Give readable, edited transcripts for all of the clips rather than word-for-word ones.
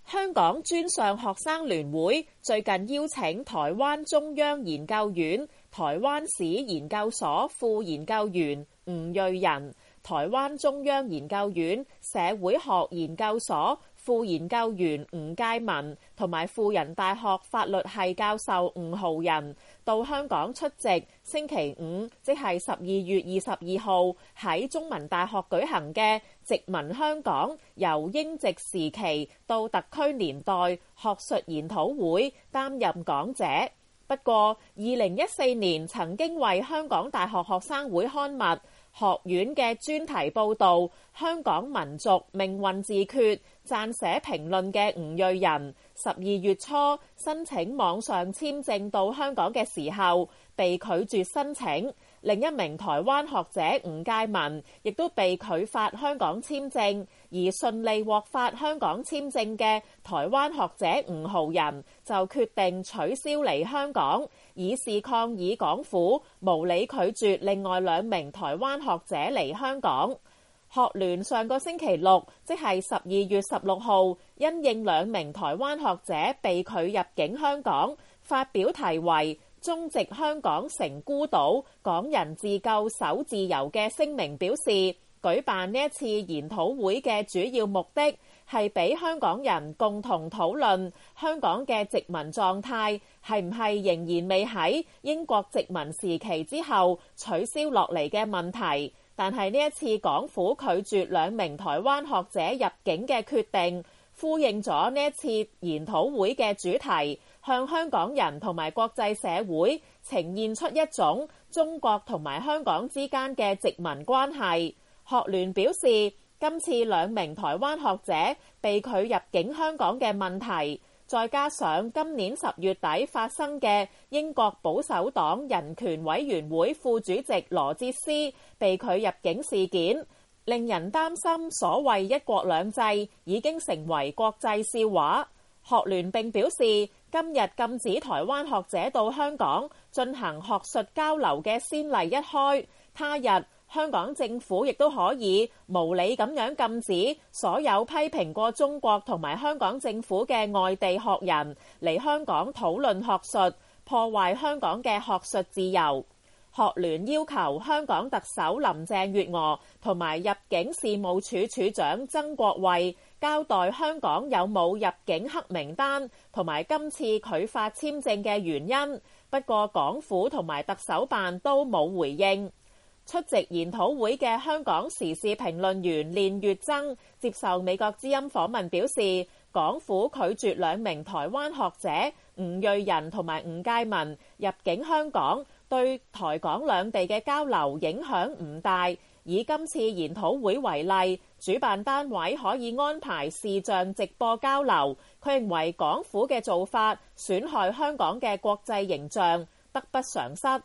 香港專上學生聯會最近邀請台灣中央研究院台灣史研究所副研究員吳瑞仁、台灣中央研究院社會學研究所副研究員吳介民同埋輔仁大學法律系教授吳浩仁到香港出席星期五，即係12月22號喺中文大學舉行嘅殖民香港由英殖時期到特區年代學術研討會，擔任講者。不過2014年曾經為香港大學學生會刊物學院嘅專題報導香港民族命運自決撰寫評論嘅吳瑞仁12月初申請網上簽證到香港嘅時候被拒絕申請，另一名台灣學者吳介民亦都被拒發香港簽證，而順利獲發香港簽證嘅台灣學者吳浩仁就決定取消嚟香港，以示抗議港府無理拒絕另外2名台灣學者嚟香港。學聯上個星期六，即係12月16號，因應2名台灣學者被拒入境香港，發表題為中殖香港成孤島，港人自救守自由嘅聲明，表示舉辦呢一次研討會嘅主要目的係俾香港人共同討論香港嘅殖民狀態係唔係仍然未喺英國殖民時期之後取消落嚟嘅問題。但係呢一次港府拒絕2名台灣學者入境嘅決定，呼應咗呢一次研討會嘅主題，向香港人同埋國際社會呈現出一種中國同埋香港之間嘅殖民關係。學聯表示，今次2名台灣學者被拒入境香港嘅問題，再加上今年10月底發生嘅英國保守黨人權委員會副主席羅哲斯被拒入境事件，令人擔心所謂一國兩制已經成為國際笑話。學聯並表示，今日禁止台灣學者到香港進行學術交流嘅先例一開，他日香港政府亦都可以無理咁樣禁止所有批評過中國同埋香港政府嘅外地學人嚟香港討論學術，破壞香港嘅學術自由。學聯要求香港特首林鄭月娥同埋入境事務處處長曾國衛交代香港有冇入境黑名單同埋今次拒發簽證嘅原因，不過港府同埋特首辦都冇回應。出席研討會嘅香港時事評論員練乙錚接受美國之音訪問表示，港府拒絕2名台灣學者吳瑞仁同埋吳介民入境香港，對台港兩地嘅交流影響唔大。以今次研討會為例，主辦單位可以安排視像直播交流。佢認為港府嘅做法損害香港嘅國際形象，得不償失。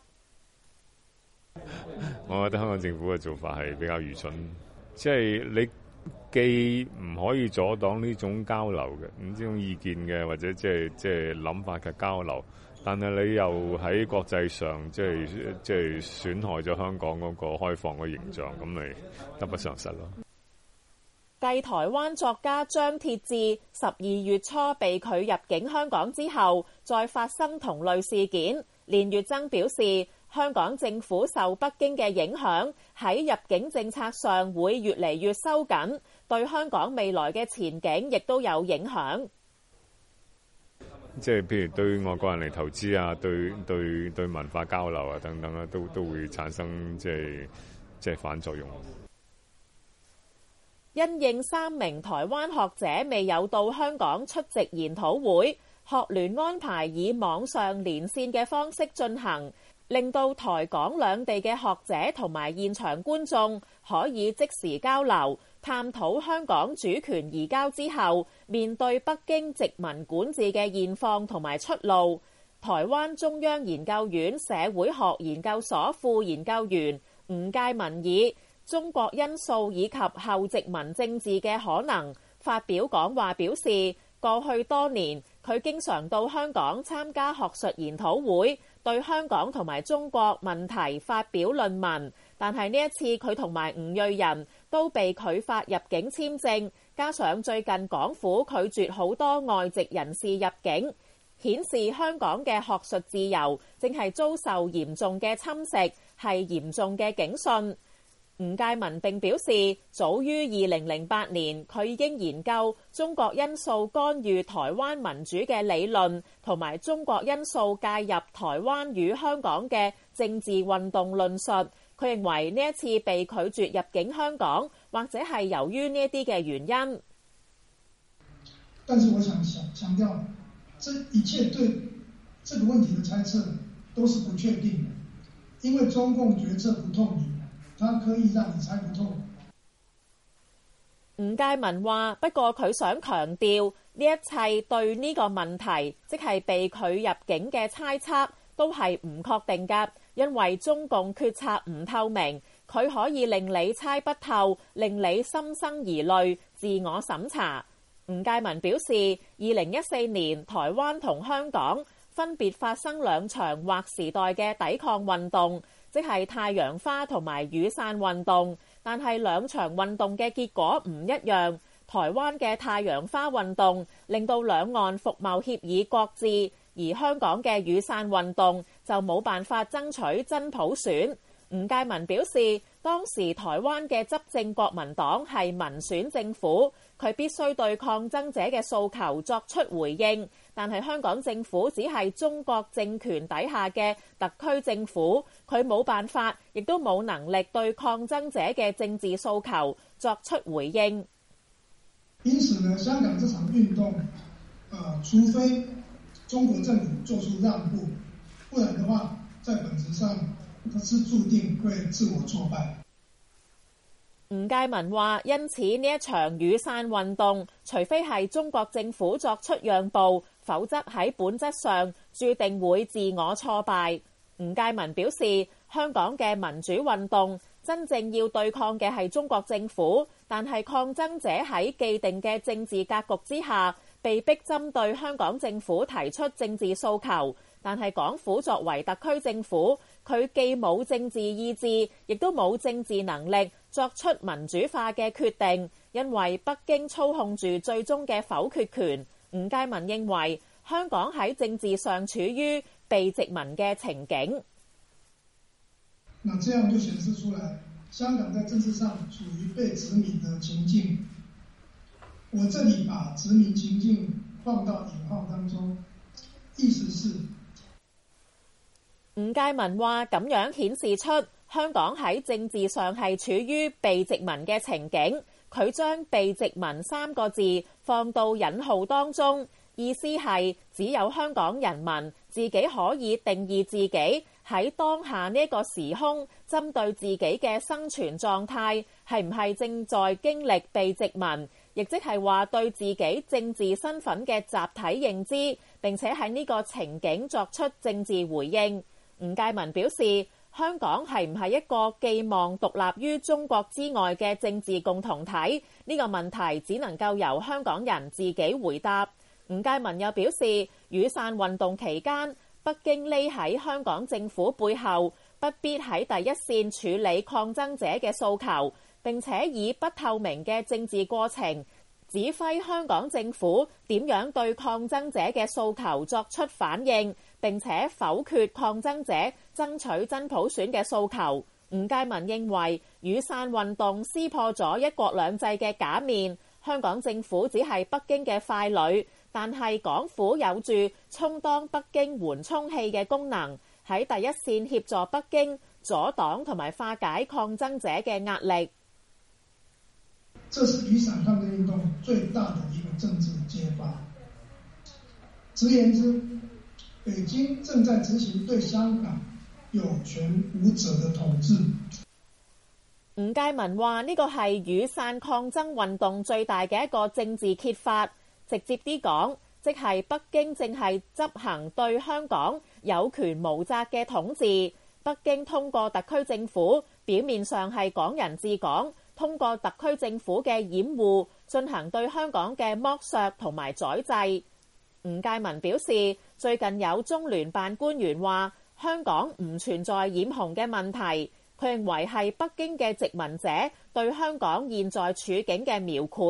我覺得香港政府嘅做法係比較愚蠢，即係你既唔可以阻擋呢種交流嘅，呢種意見嘅或者即係諗法嘅交流，但係你又喺國際上即係損害咗香港嗰個開放嘅形象，咁咪得不償失咯。 繼台灣作家張鐵志12月初被拒入境香港之後，再發生同類事件。練乙錚表示，香港政府受北京嘅影響，喺入境政策上會越嚟越收緊，對香港未來嘅前景亦都有影響。 即係譬如對外國人嚟投資啊，對文化交流啊等等啊，都會產生即係反作用。 因應3名台灣學者未有到香港出席研討會，學聯安排以網上連線嘅方式進行，令到台港兩地嘅學者同埋現場觀眾可以即時交流，探討香港主權移交之後面對北京殖民管治嘅現況同埋出路。台灣中央研究院社會學研究所副研究員吳介民以中國因素以及後殖民政治嘅可能發表講話，表示過去多年佢經常到香港參加學術研討會，對香港同埋中國問題發表論文，但係呢一次佢同埋吳瑞仁都被拒發入境簽證， 加上最近港府拒絕好多外籍人士入境，顯示香港嘅學術自由正係遭受嚴重嘅侵蝕，係嚴重嘅警訊。吳介民並表示，早於2008年，佢已經研究中國因素干預台灣民主嘅理論，同埋中國因素介入台灣與香港嘅政治運動論述。佢認為呢一次被拒絕入境香港，或者係由於呢一啲嘅原因。 但是我想強調，這一切對這個問題的猜測都是不確定的，因為中共決策不透明。他刻意讓你猜不透。 吳介民話：不過佢想強調，呢一切對呢個問題，即係被拒入境嘅猜測，都係唔確定㗎，因為中共決策唔透明，佢可以令你猜不透，令你心生疑慮，自我審查。吳介民表示，2014年台灣同香港分別發生兩場劃時代嘅抵抗運動，即係太陽花同埋雨傘運動，但係兩場運動嘅結果唔一樣。台灣嘅太陽花運動令到兩岸服貿協議擱置，而香港嘅雨傘運動就冇辦法爭取真普選。吳介民表示，當時台灣嘅執政國民黨係民選政府，佢必須對抗爭者嘅訴求作出回應，但係香港政府只係中國政權底下嘅特區政府，佢冇辦法，亦都冇能力對抗爭者嘅政治訴求作出回應。 因此呢，香港這場運動，除非中國政府做出讓步，不然的話，在本質上，它是注定會自我挫敗。 吳介民話：因此呢一場雨傘運動，除非係中國政府作出讓步，否則喺本質上注定會自我挫敗。吳介民表示，香港嘅民主運動真正要對抗嘅係中國政府，但係抗爭者喺既定嘅政治格局之下，被逼針對香港政府提出政治訴求。但係港府作為特區政府，佢既冇政治意志，亦都冇政治能力作出民主化嘅決定，因為北京操控住最終嘅否決權。吳介民認為香港喺政治上處於被殖民嘅情景。 那這樣就顯示出來，香港在政治上處於被殖民的情境。我這裡把殖民情境放到引號當中，意思是吳介民話咁樣顯示出香港喺政治上係處於被殖民嘅情景。佢將被殖民3個字放到引號當中，意思係只有香港人民自己可以定義自己喺當下呢個時空，針對自己嘅生存狀態係唔係正在經歷被殖民，亦即係話對自己政治身份嘅集體認知，並且喺呢個情景作出政治回應。吳介民表示，香港係唔係一個寄望獨立於中國之外嘅政治共同體？呢個問題只能夠由香港人自己回答。吳介民又表示，雨傘運動期間，北京匿喺香港政府背後，不必喺第一線處理抗爭者嘅訴求，並且以不透明嘅政治過程指揮香港政府點樣對抗爭者嘅訴求作出反應，並且否決抗爭者爭取真普選嘅訴求。吳介民認為雨傘運動撕破咗一國兩制嘅假面，香港政府只係北京嘅傀儡，但係港府有住充當北京緩衝器嘅功能，喺第一線協助北京阻擋同埋化解抗爭者嘅壓力。 這是雨傘抗爭運動最大的一個政治揭發。直言之，北京正在執行對香港有權無責的統治。 吳介民話呢個係雨傘抗爭運動最大嘅一個政治揭發。直接啲講，即係北京正係執行對香港有權無責嘅統治。北京通過特區政府，表面上係港人治港，通過特區政府嘅掩護，進行對香港嘅剝削同埋宰制。吳介民表示，最近有中聯辦官員話香港唔存在染紅嘅問題，佢認為係北京嘅殖民者對香港現在處境嘅描繪，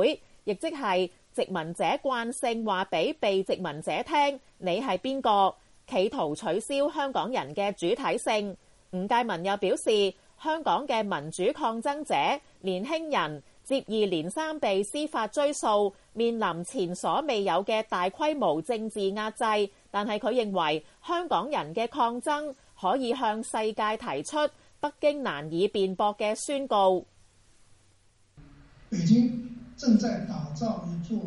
亦即係殖民者慣性話俾被殖民者聽你係邊個，企圖取消香港人嘅主體性。吳介民又表示，香港嘅民主抗爭者、年輕人接二連三被司法追訴，面臨前所未有嘅大規模政治壓制，但係佢認為香港人嘅抗爭可以向世界提出北京難以辯駁嘅宣告。 北京正在香港打造一座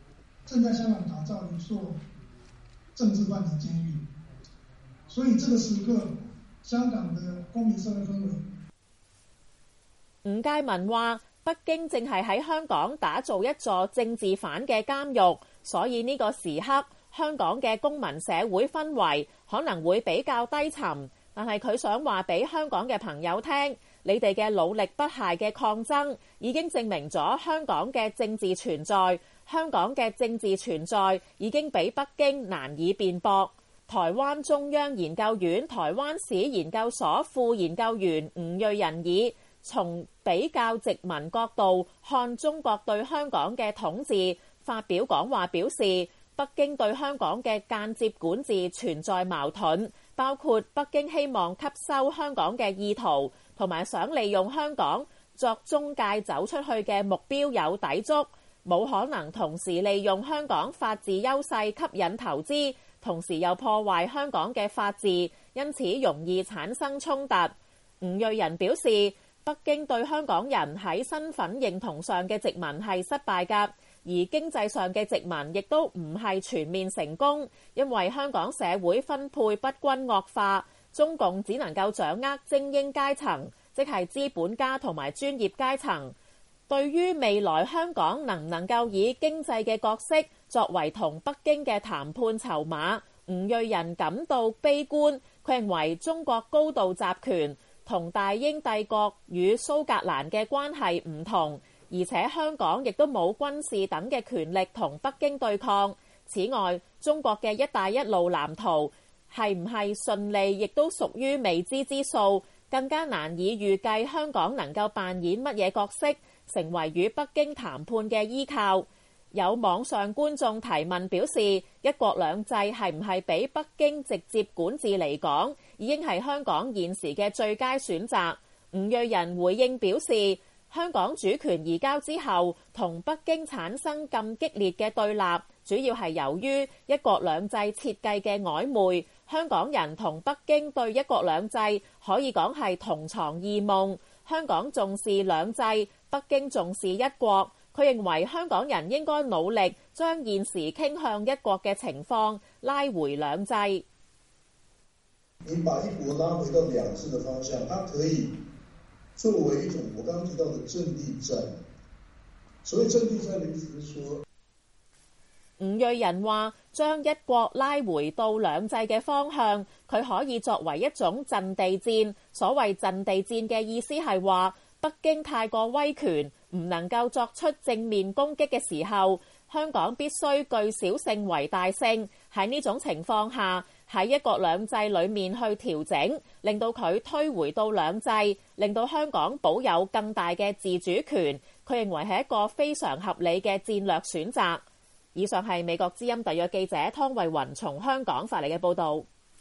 政治犯的監獄，所以這個時刻香港的公民社會氛圍。 吳介民話，北京正係喺香港打造一座政治犯嘅監獄，所以呢個時刻香港嘅公民社會氛圍可能會比較低沉，但係佢想話俾香港嘅朋友聽，你哋嘅努力不懈嘅抗爭已經證明咗香港嘅政治存在，香港嘅政治存在已經比北京難以辯駁。台灣中央研究院台灣史研究所副研究員吳瑞仁以從比較殖民角度看中國對香港嘅統治發表講話，表示北京對香港嘅間接管治存在矛盾，包括北京希望吸收香港嘅意圖同埋想利用香港作中介走出去嘅目標有抵觸，冇可能同時利用香港法治優勢吸引投資，同時又破壞香港嘅法治，因此容易產生衝突。吳瑞仁表示，北京對香港人喺身份認同上嘅殖民係失敗㗎，而經濟上嘅殖民亦都唔係全面成功，因為香港社會分配不均惡化，中共只能夠掌握精英階層，即係資本家同埋專業階層。對於未來香港能唔能夠以經濟嘅角色作為同北京嘅談判籌碼，吳瑞仁感到悲觀。佢認為中國高度集權同大英帝國與蘇格蘭嘅關係唔同，而且香港亦都冇軍事等嘅權力同北京對抗。此外，中國嘅一帶一路藍圖係唔係順利，亦都屬於未知之數，更加難以預計香港能夠扮演乜嘢角色，成為與北京談判嘅依靠。有網上觀眾提問表示，一國兩制係唔係比北京直接管治嚟講，已經係香港現時嘅最佳選擇？吳瑞仁回應表示，香港主權移交之後，同北京產生咁激烈嘅對立，主要係由於一國兩制設計嘅曖昧。香港人同北京對一國兩制可以講係同床異夢。香港重視兩制，北京重視一國。佢認為香港人應該努力將現時傾向一國嘅情況拉回兩制。 你把一國拉回到兩制的方向，它可以作為一種我剛剛提到的陣地戰。所謂陣地戰的意思是說， 吳瑞仁話將一國拉回到兩制嘅方向，佢可以作為一種陣地戰。所謂陣地戰嘅意思係話，北京太過威權，唔能夠作出正面攻擊嘅時候，香港必須據小勝為大勝。喺呢種情況下，喺一國兩制裏面去調整，令到佢推回到兩制，令到香港保有更大嘅自主權。佢認為係一個非常合理嘅戰略選擇。以上係美國之音特約記者湯慧雲從香港發嚟嘅報導。